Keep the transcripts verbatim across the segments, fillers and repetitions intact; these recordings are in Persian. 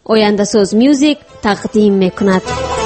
آینده‌ساز میوزیک تقدیم میکند.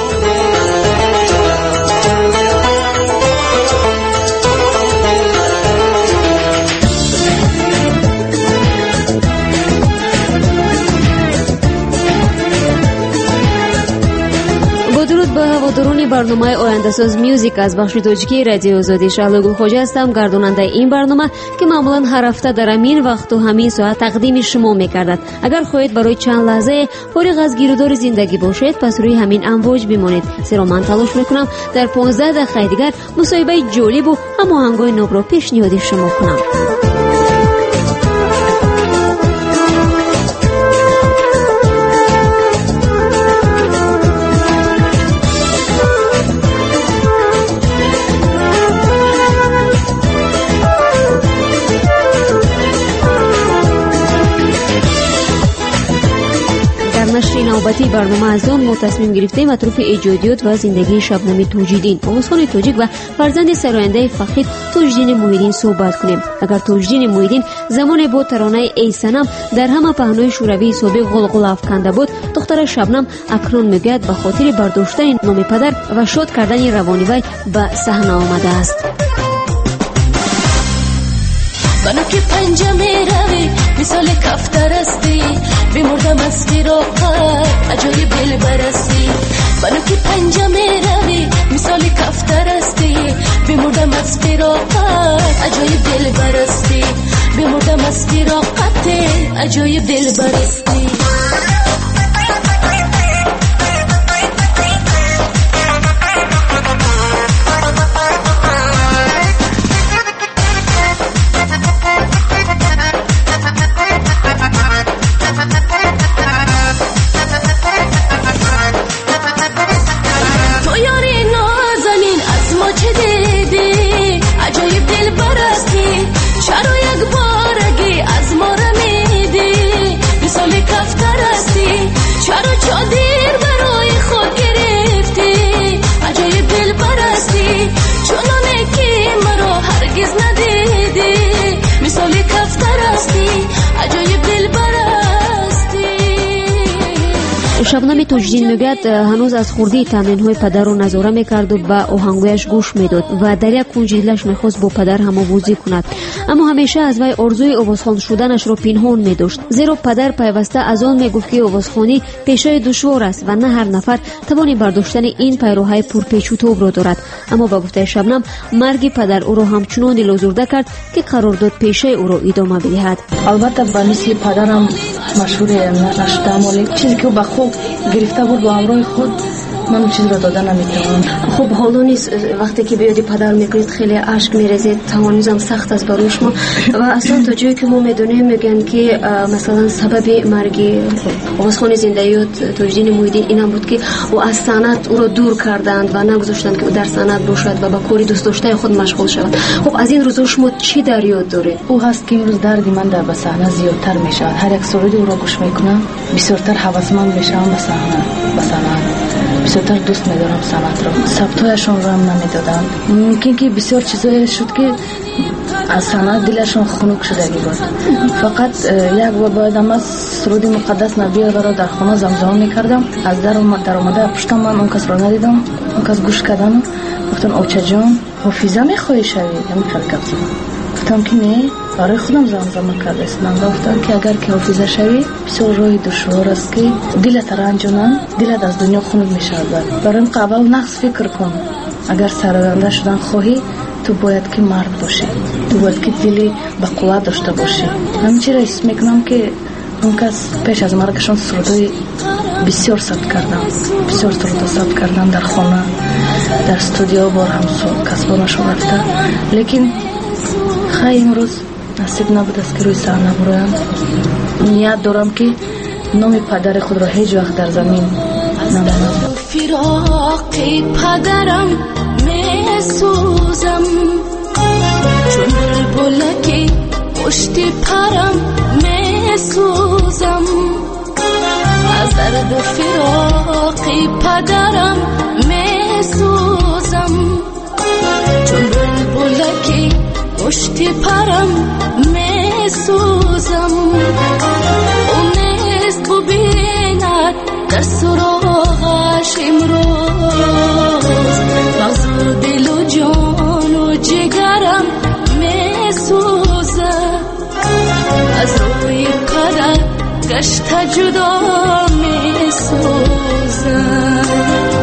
درود به هواداران برنامه آینده‌ساز میوزیک از بخش تاجیکی رادیو آزادی. شهلا گلخواجه هستم، گرداننده این برنامه که معمولا هر هفته در همین وقت و همین ساعت تقدیم شما می‌گردد. اگر خواهید برای چند لحظه فارغ از گیرودار زندگی باشید، پس روی همین امواج بمانید. زیرا من تلاش می‌کنم در پانزده دقیقه دیگر مصاحبه جالب و هماهنگ‌های نو را پیشنهاد شما کنم. نوبتی برنامه از آن ما تصمیم گرفتیم اطراف ایجادیات و زندگی شبنم تاج‌الدین، آوازخوان تاجیک و فرزند سراینده فخید تاج‌الدین محیدین صحبت کنیم. اگر تاج‌الدین محیدین زمان با ترانه ای صنم در همه پهنای شوروی سابق غلغل افکنده بود، دختر شبنم اکنون میگوید به خاطر برداشتن نام پدر و شاد کردن روانی وی به صحنه آمده است. منو که پنجه میروی مثال کفتر استی، بمردم از فراقت عجایب دل برستی. منو که پنجه میروی مثال کفتر استی، بمردم از فراقت عجایب دل برستی. بمردم از فراقت عجایب دل برستی. شبنم تاج‌الدین میگوید هنوز از خردی تمرین‌های پدر رو نظاره میکرد و به آهنگایش گوش میداد و در یک کنج دلش میخواست با پدر هم‌آوازی کند، اما همیشه از وی آرزوی آوازخوان شدنش رو پنهان می‌داشت، زیرا پدر پیوسته از آن میگفت که آوازخوانی پیشای دشوار است و نه هر نفر توانی برداشتن این پیروهای پرپیچ و تاب را دارد. اما با گفته شبنم مرگ پدر او را همچنان دل‌آزرده کرد که قرار داد پیشای او را ادامه بدهد. البته به مثل پدرم مشهور نشدم، ولی چیزی که با خوب گرفته بود با همراه خود من چیز را دادن نمیتوانم. خب حالا نیست وقتی که بیادی پدر میگوید خیلی اشک میرزید، توانیزم سخت است برای شما و اصلا تا جایی که ما میدونیم میگن که مثلا سبب مرگ آوازخوان زنده‌یات تاج‌الدین محیدین این هم بود که او از صنعت او را دور کردند و نگذاشتند که او در صنعت باشد و با کاری دوست داشته خود مشغول شود. خب از این روزا شما چی در یاد دارید؟ او هست که امروز درد من در به صحنه زیادتر میشه، هر یک سرود او را گوش میکنم بسیارتر هوسمند میشم به صحنه به صحنه بسیارتر دوست می‌دارم صنعت را. ثبتایشون را هم نمی‌دادم. ممکن که بسیار چیزایی شد که از صنعت دلشون خنک شدگی بود. فقط یک بار باید هم از سرود مقدس نبی را در خانه زمزمه می‌کردم. از در اومد در اومده پشتم من اون کس را ندیدم، اون کس گوش کردم. گفتن اوچه جان حافظه می‌خواهی شوی؟ همین خیلی گپ زدم. گفتم که نه، برای خودم زمزمه کرده استم. گفتم که اگر که حافظه شوی بسیار روی دشوار است که دلت رنجونن، دلت از دنیا خنک می‌شود. برای قبل نقص فکر کن، اگر سرگرده شدن خواهی تو باید که مرد باشی، تو باید که دلی به قوت داشته باشی. من چرا حس میکنم که اون کس پیش از مرگشون سرودای بسیار ثبت کردم، بسیار سرود ثبت کردم در خانه، در استودیو بار هم کسبانشون رفته، لیکن خیلی امروز نصیب نبود است که روی صحنه برایم. نیت دارم که نام پدر خود را هیچ وقت در زمین نمانم. فراق پدرم میسوزم، چون بلبلکی پشت پرم میسوزم. از درد فراق پدرم میسوزم، چون بلبلکی پشت پرم میسوزم. اون نیست ببیند در سراغش امروز مغز و دل و جان و جگرم می سوزد از روی قدر گشت جدا می سوزد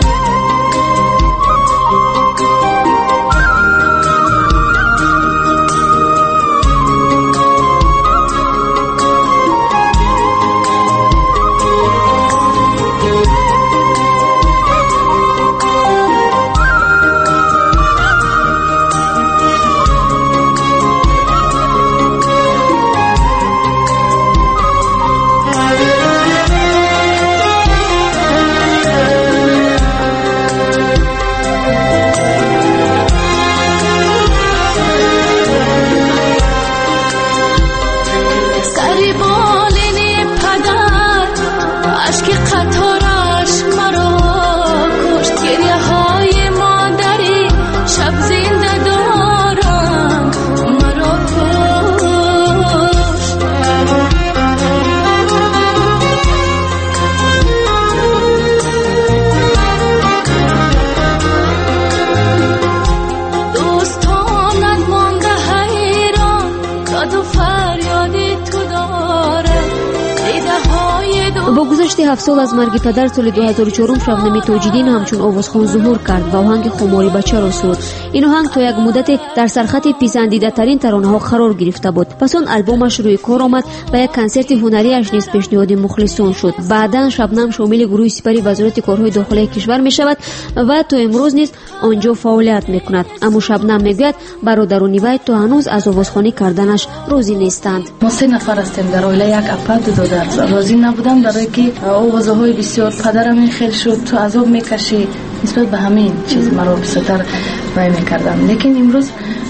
با گذشت هفت سال از مرگ پدر سال دو هزار و چهار شبنم تاج‌الدین همچون آوازخوان ظهور کرد و آهنگ خماری بچه را سرود. این آهنگ تا یک مدت در سرخط پسندیده ترین ترانه ها قرار گرفته بود. پس آن البومش روی کار آمد و یک کنسرت هنری اش نیز پیشنهاد مخلصان شد. بعداً شبنم شامل گروه سپری وزارت کارهای داخلی کشور می شود و تا امروز نیز آنجا فعالیت می کند. اما شبنم میگوید برادران وی تا هنوز از آوازخوانی کردنش راضی نیستند. ما سه نفر هستیم در عائله، یک اپا دو دادر. راضی نبودم برای که آوازهای بسیار پدرم این خیلی شد تو عذاب میکشی نسبت به همین چیز مرا بسیار وای میکردم. لیکن امروز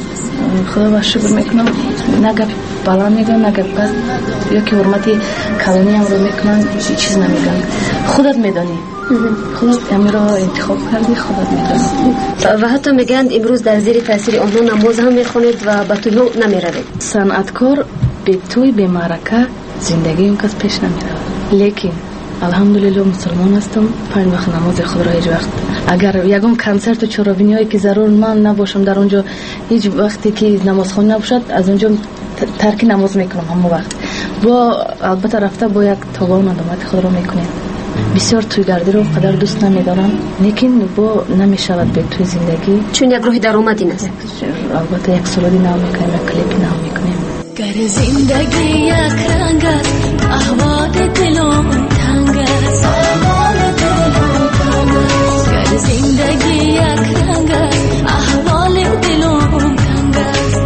خدا با شکر میکنم نگه بالا میگم نگه پس یا که حرمتی کلانی هم رو میکنن چیز نمیگن. خودت میدانی خودت امی را انتخاب کردی خودت میدانی. و حتی میگن امروز در زیر تاثیر آنها نماز هم میخونید و به توی نمیروید. صنعتکار به توی به معرکه زندگی اون کس پیش نمیره. لیکن الحمدلله مسلمان هستم، پنج وقت نماز خود را هیچ وقت اگر یگم کنسرت و چرابینی هایی که ضرور من نباشم در اونجا هیچ وقتی که نماز خون نباشد از اونجا ترک نماز میکنم همون وقت. با البته رفته با یک تابان ندامت خود را میکنیم. بسیار توی گردی رو قدر دوست نمیدارم لیکن با نمیشود به توی زندگی چون یک راه درآمدی است. البته یک سالودی نام میکنیم یک کلیپی نام میکنیم. گر زندگی یک رنگ است احوال دلم تنگ است گر زندگی یک رنگ است احوال دلم تنگ است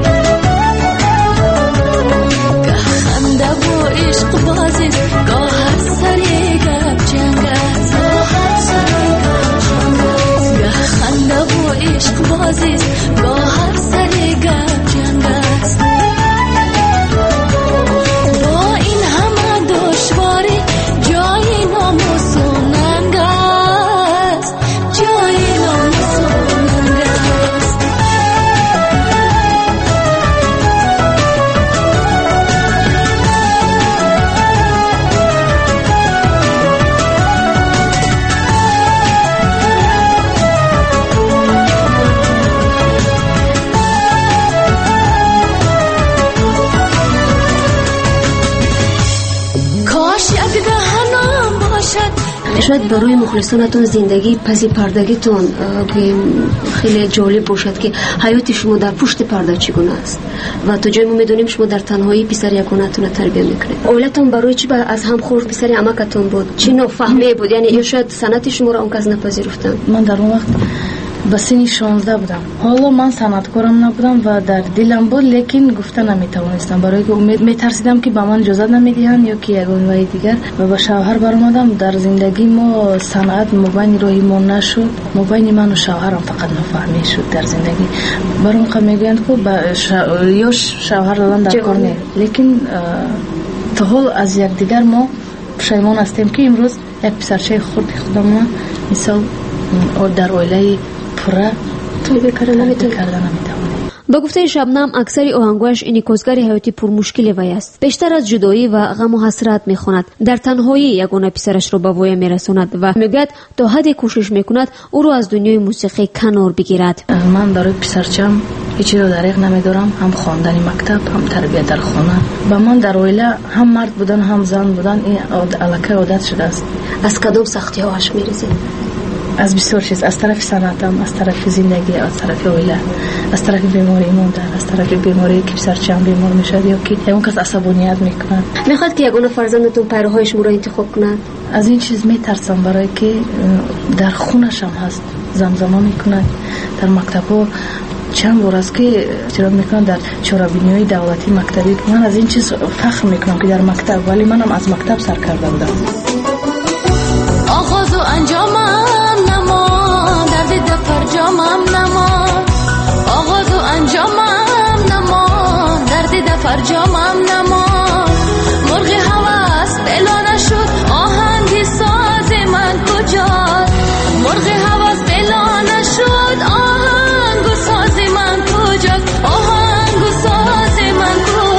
گه خنده و عشق بازی گاه هر سری گپ جنگ است گه خنده و عشق بازی گاه هر سری گپ جنگ است. شاید برای مخلصانتون زندگی پس پردگیتون خیلی جالب باشد که حیات شما در پشت پرده چگونه است و تا جایی ما میدونیم شما در تنهایی پسر یگانه‌تون رو تربیت میکنید. اولتون برای چی از هم خورد پسر عمکتون بود؟ چی نفهمی بود؟ یعنی یا شاید سنت شما رو اون کس نپذیرفتن؟ من در اون وقت به سن شانزده بودم. حالا من صنعتکارم نبودم و در دلم بود لیکن گفته نمیتوانستم برای که امید میترسیدم که به من اجازه نمیدهند یا که یگان وای دیگر و با شوهر برآمدم. در زندگی ما صنعت مبین راهی ما نشد، مبین من و شوهرم فقط نفهمی شد در زندگی. برام که میگویند که شو... یا شوهر دادن در کار نیست لیکن تا حال از یک دیگر ما پشیمان هستیم که امروز یک پسرچه خود خودم مثال در عائله پره توی بکردن نمیتونه. با گفته شبنم اکثر آهنگاش انعکاسگر حیاتی پرمشکل وی است. بیشتر از جدایی و غم و حسرت میخواند. در تنهایی یگانه پسرش را به وی میرساند و میگوید تا حدی کوشش میکند او را از دنیای موسیقی کنار بگیرد. من برای پسرچم هیچی رو دریغ نمیدارم، هم خواندن مکتب هم تربیت در خانه. با من در اویله هم مرد بودن هم زن بودن این الکه عادت شده است. از کدام سختی هاش میرزید؟ از بسیار چیز، از طرف سنتم، از طرف زندگی، از طرف اویله، از طرف بیماری ماندن، از طرف بیماری که پسرچم بیمار میشد یا که اون کس عصبانیت میکنه. میخواد که یگانه فرزندتون پیروهایش مو را انتخاب کند؟ از این چیز میترسم برای که در خونش هم هست زمزمه میکنه. در مکتب‌ها چند بار است که اشتراک میکنم در چهاربینی‌های دولتی مکتبی. من از این چیز فخر میکنم که در مکتب، ولی منم از مکتب سر کرده بودم. آغاز و انجامم نما، درد دفر جامم نما. آغاز و انجامم نما، درد دفر جامم نما. مرغ هوس بلا نشد، آهنگ ساز من کجاست؟ مرغ هوس بلا نشد، آهنگ ساز من کجاست؟ آهنگ ساز من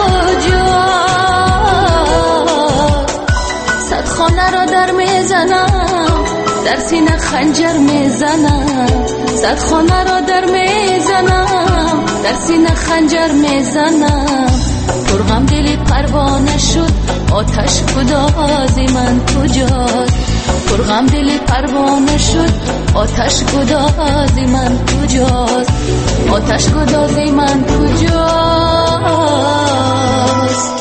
کجاست؟ صد خانه را در میزنم، در سینه خنجر میزنم. صد خانه را در میزنم، در سینه خنجر میزنم. پرغم دلی پروانه شد، آتش گداز من کجاست؟ پرغم دلی پروانه شد، آتش گداز من کجاست؟ آتش گداز من کجاست؟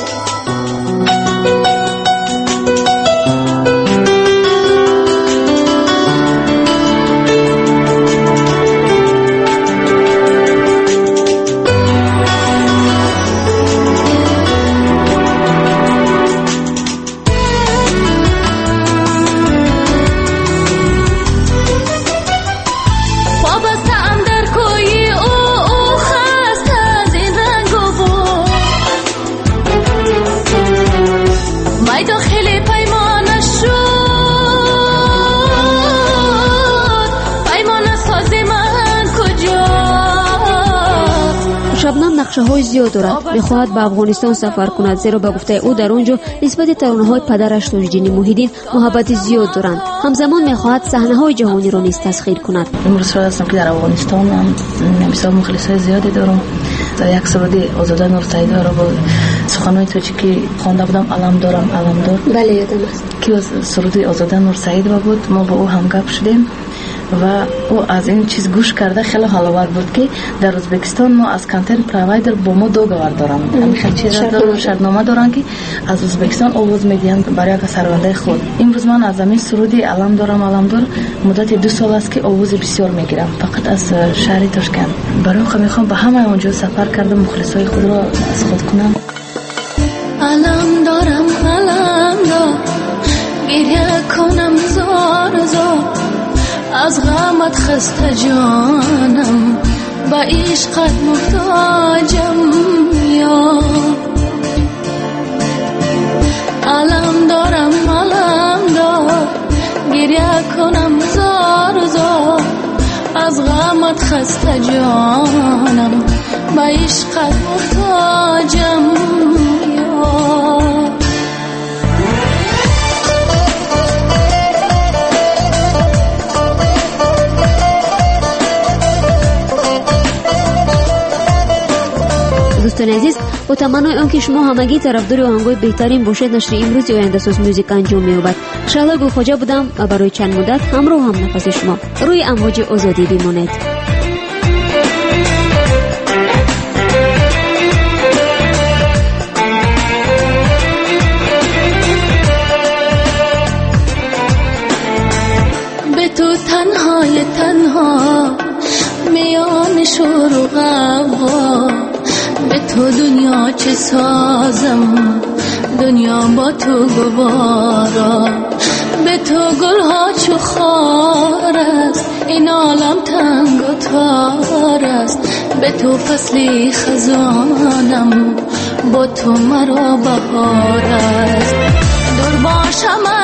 شبنم نقشه های زیاد دارد. میخواهد به افغانستان سفر کند، زیرا به گفته او در اونجا نسبت ترانه های پدرش تاج‌دین محیدین محبت زیاد دارند. همزمان میخواهد صحنه های جهانی را نیز تسخیر کند. امروز شده هستم که در افغانستان من مثلا مخلصای زیادی دارم. در یک سرودی آزاده نورسعیدی را با سخنهای تاجیکی خوانده بودم. علم دارم علم دار. بله یادم است که سرودی آزاده نورسعیدی بود. ما با او هم گپ شدیم و او از این چیز گوش کرده خیلی حال‌آور بود که در ازبکستان ما از کانتنت پروایدر با ما دوگوار دارن، همین خیلی چیزا دارن، شرطنامه دارن که از ازبکستان آواز میدین برای یک سرونده خود. امروز من از همین سرودی علم دارم علم دار مدت دو سال است که آواز بسیار میگیرم، فقط از شهر تاشکند. برای خودم میخوام به همه اونجا سفر کردم، مخلصای خود را از خود کنم. علم دارم علم دار، گریه کنم زار زار. از غمت خسته جانم، با عشقت محتاجم یا. علم دارم علم دار، گریه کنم زار زار. از غمت خسته جانم، با عشقت محتاجم یا. دوستان عزیز، با تمنای آنکه شما همگی طرفدار آهنگای بهترین باشید، نشر امروز آینده ساز موزیک انجام می‌یابد. شعله گلخواجه بودم و برای چند مدت همراه هم نفس شما روی امواج آزادی بمانید. به تو تنهای تنها میان شور و غوا، به تو دنیا چه سازم، دنیا با تو گوارا. به تو گلها چو خار است، این عالم تنگ و تار است. به تو فصلی خزانم، با تو مرا بهار است. دور باشم